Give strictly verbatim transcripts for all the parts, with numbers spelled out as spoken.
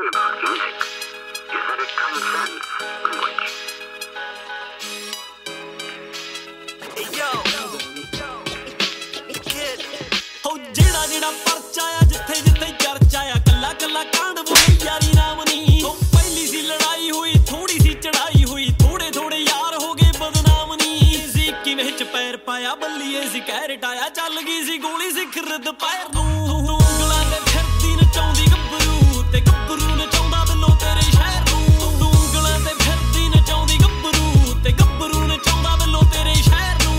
thing about music is that it transcends language. Hey yo, ho ਜਿਹੜਾ ਜਿਹੜਾ ਪਰਚਾ ਆ ਜਿੱਥੇ ਜਿੱਥੇ ਚਰਚਾ ਆ ਕੱਲਾ ਕੱਲਾ ਕਾਂਡ ਬੋਲੇ ਯਾਰੀ ਨਾਮ ਨਹੀਂ ਹੋ ਪਹਿਲੀ ਸੀ ਲੜਾਈ ਹੋਈ ਥੋੜੀ ਸੀ ਚੜਾਈ ਹੋਈ ਥੋੜੇ ਥੋੜੇ ਯਾਰ ਹੋ ਗਏ ਬਦਨਾਮ ਨਹੀਂ ਸੀ ਕਿਵੇਂ ਚ ਪੈਰ ਪਾਇਆ ਬੱਲੀਏ ਸੀ ਕਹਿ ਰਟਾਇਆ ਚੱਲ ਗਈ ਸੀ ਗੋਲੀ ਸਿਖਰ ਦੁਪਹਿਰ ਨੂੰ ਉਂਗਲਾਂ ਤੇ ਫਿਰਦੀ ਨਚਾਉਂਦੀ ਗੱਭਰੂ ਤੇ ਗੱਭਰੂ ਨਚਾਉਂਦਾ ਬਿੱਲੋ ਤੇਰੇ ਸ਼ਹਿਰ ਨੂੰ ਉਂਗਲਾਂ ਤੇ ਫਿਰਦੀ ਨਚਾਉਂਦੀ ਗੱਭਰੂ ਤੇ ਗੱਭਰੂ ਨਚਾਉਂਦਾ ਬਿੱਲੋ ਤੇਰੇ ਸ਼ਹਿਰ ਨੂੰ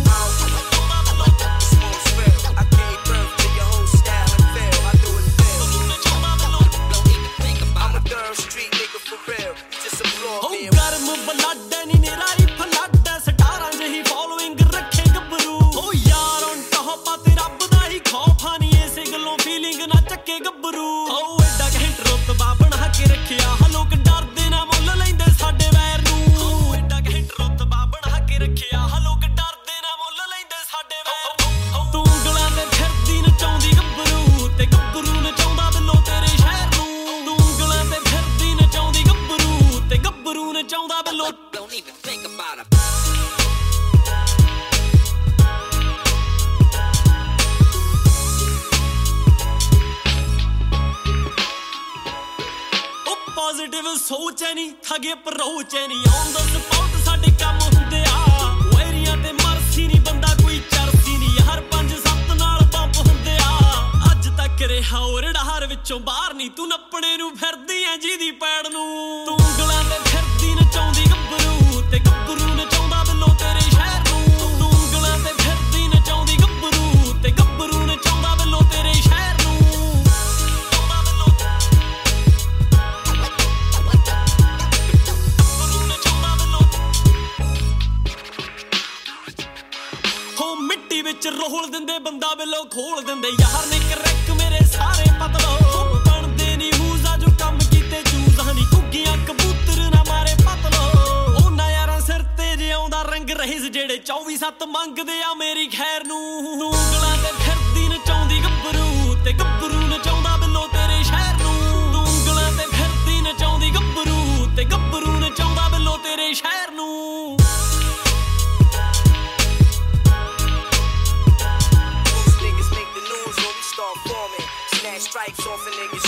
ਗਰਮ ਬਲੱਡ ਨੀ ਨਿਰਾਈ ਫਲੱਡ ਸਟਾਰਾਂ ਜਿਹੀ ਫੋਲੋਇੰਗ ਰੱਖੇ ਗੱਭਰੂ ਓ ਯਾਰ ਔਨ ਟੌਪ ਆ ਤੇ ਰੱਬ ਦਾ ਹੀ ਖੌਫ ਆ ਨੀ ਇਸੇ ਗੱਲੋਂ ਫੀਲਿੰਗ ਨਾ ਚੱਕੇ ਗੱਭਰੂ ਓ ਐਡਾ ਘੈਂਟ ਰੁਤਬਾ ਬਣਾ ਕੇ ਰੱਖਿਆ ਲੋਕ ਡਰਦੇ ਨਾ ਮੁੱਲ ਲੈਂਦੇ ਸਾਡੇ ਵੈਰ ਨੂੰ ਓ ਐਡਾ ਘੈਂਟ ਰੁਤਬਾ ਬਣਾ ਕੇ ਰੱਖਿਆ ਲੋਕ ਡਰਦੇ ਨਾ ਮੁੱਲ ਲੈਂਦੇ ਸਾਡੇ ਵੈਰ ਨੂੰ ਤੂੰ ਉਂਗਲਾਂ ਤੇ ਫਿਰਦੀ ਨਚਾਉਂਦੀ ਗੱਭਰੂ ਤੇ ਗੱਭਰੂ ਨਚਾਉਂਦਾ ਬਿੱਲੋ ਤੇਰੇ ਸ਼ਹਿਰ ਨੂੰ ਤੂੰ ਉਂਗਲਾਂ ਤੇ ਫਿਰਦੀ ਨਚਾਉਂਦੀ ਗੱਭਰੂ ਤੇ ਗੱਭਰੂ ਨਚਾਉਂਦਾ ਬਿੱਲੋ Don't even think about it. Positive ਸੋਚ ਐ ਨੀ ਠੱਗੇ ਅਪਰੋਚ ਐ ਨੀ ਔਨ ਦਾ ਸਪੌਟ ਸਾਡੇ ਕੰਮ ਹੁੰਦੇ ਆ ਵੈਰੀਆਂ ਤੇ ਮਰਸੀ ਨੀ ਬੰਦਾ ਕੋਈ ਚਰਸੀ ਨੀ ਹਰ ਪੰਜ ਸੱਤ ਨਾਲ ਬੰਬ ਹੁੰਦੇ ਆ ਅੱਜ ਤੱਕ ਰਿਹਾ ਔਰੜਾਰ ਵਿੱਚੋਂ ਬਾਹਰ ਨੀ ਤੂੰ ਨੱਪਣੇ ਨੂੰ ਫਿਰਦੀ ਐ ਜਿਹਦੀ ਪੈੜ ਨੂੰ ਤੂੰ ਉਂਗਲਾਂ ਤੇ ਫਿਰਦੀ ਨਚਾਉਂਦੀ ਗੱਭਰੂ ਤੇ ਗੱਭਰੂ ਨਚਾਉਂਦਾ ਬਿੱਲੋ ਤੇਰੇ ਸ਼ਹਿਰ ਨੂੰ ਤੂੰ ਉਂਗਲਾਂ ਤੇ ਫਿਰਦੀ ਨਚਾਉਂਦੀ ਗੱਭਰੂ ਤੇ ਗੱਭਰੂ ਨਚਾਉਂਦਾ ਬਿੱਲੋ ਤੇਰੇ ਸ਼ਹਿਰ ਨੂੰ ਮਿੱਟੀ ਵਿੱਚ ਰੋਲ ਦਿੰਦੇ ਬੰਦਾ ਬਿੱਲੋ ਖੋਲ ਦਿੰਦੇ ਯਾਰ ਨੇ ਕਰੈਕ ਮੇਰੇ ਸਾਰੇ ਪਤਲੋ ਬਣਦੇ ਨੀ ਹੂਜ਼ਾ ਜੋ ਕੰਮ ਕੀਤੇ ਚੂਜ਼ ਹਨੀ ਕੁੱਗੀਆਂ ਕਬੂਤਰ ਨਾ ਮਾਰੇ ਪਤਲੋ ਉਹਨਾਂ ਯਾਰਾਂ ਸਿਰ ਤੇ ਜਿਉਂਦਾ ਰੰਗ ਰਹਿਸ ਜਿਹੜੇ ਚੌਵੀ ਸੱਤ ਮੰਗਦੇ ਆ ਮੇਰੀ ਖੈਰ ਨੂੰ ਉਂਗਲਾਂ ਤੇ ਫਿਰਦੀ ਨਚਾਉਂਦੀ ਗੱਭਰੂ ਤੇ ਗੱਭਰੂ ਨਚਾਉਂਦਾ ਬਿੱਲੋ ਤੇਰੇ ਸ਼ਹਿਰ ਨੂੰ ਉਂਗਲਾਂ ਤੇ ਫਿਰਦੀ ਨਚਾਉਂਦੀ ਗੱਭਰੂ ਤੇ ਗੱਭਰੂ ਨਚਾਉਂਦਾ ਬਿੱਲੋ ਤੇਰੇ ਸ਼ਹਿਰ ਨੂੰ Stripes off a nigga.